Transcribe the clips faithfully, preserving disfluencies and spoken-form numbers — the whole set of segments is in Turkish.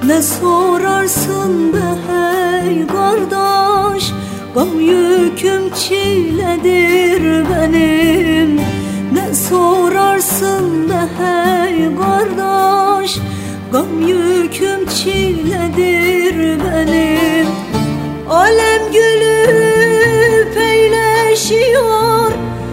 Ne sorarsın be hey kardeş, gam yüküm çiledir benim. Ne sorarsın be hey kardeş, gam yüküm çiledir benim. Alem gülüp eyleşiyor,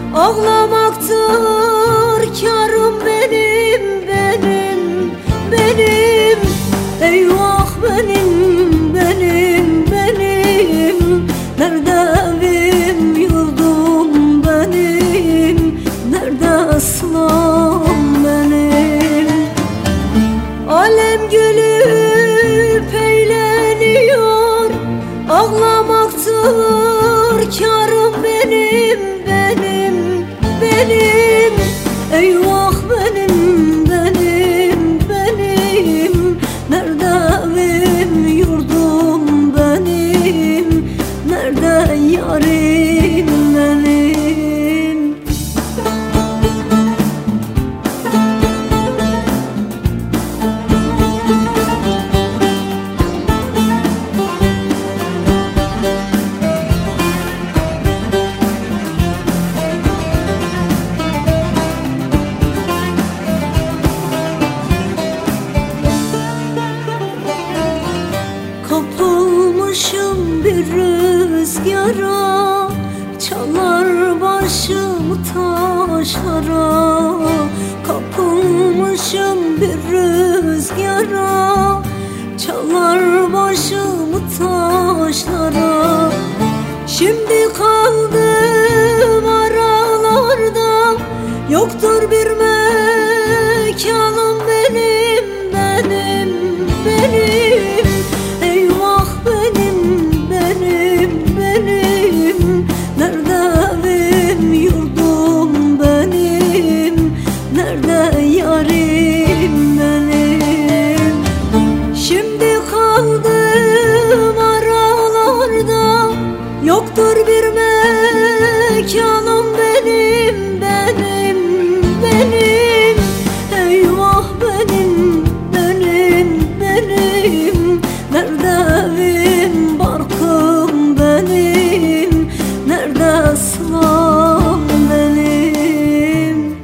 ağlamaktır kârım benim, benim, benim. Eyvah benim, benim, benim. Nerede evim yurdum benim, nerede sınam benim. Alem gülüp eğleniyor, ağlamaktır kârım benim, benim, benim. Eyvah benim, benim, benim. Nerede evim yurdum benim, nerede yarim benim. Kapılmışım bir rüzgara, çalar başımı taşlara. Kapılmışım bir rüzgara, çalar başımı taşlara. Şimdi kaldım aralarda, yoktur bir mekanım benim, benim, benim. Eyvah benim, benim, benim. Nerede evim yurdum benim, nerede yarim benim. Şimdi kaldım aralarda, yoktur bir mekanım benim, benim, benim. Eyvah benim, benim, benim. Nerede evim barkım benim, nerede sınam benim.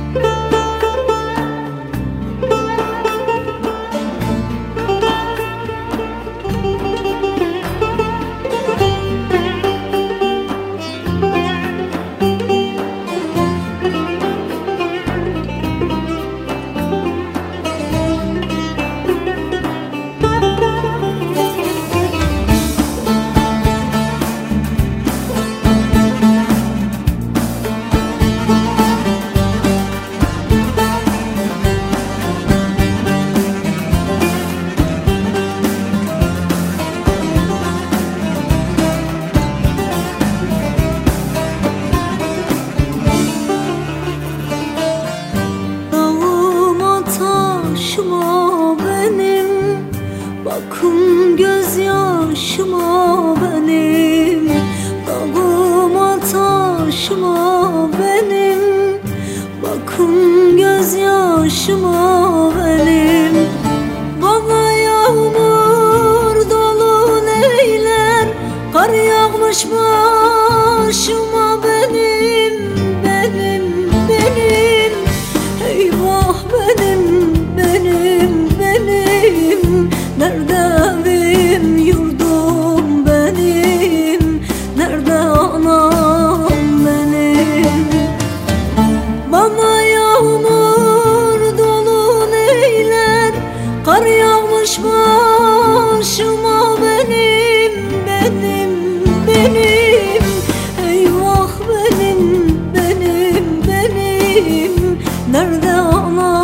Bakın gözyaşıma benim, dağıma taşıma benim. Bakın gözyaşıma benim. Bana yağmur dolu neyler, kar yağmış başıma benim, benim, benim. Eyvah benim, benim, benim. Nerede evim yurdum benim, nerede anam benim. Bana yağmur dolu neyler, kar yağmış başıma benim, benim, benim. Eyvah benim, benim, benim. Nerede anam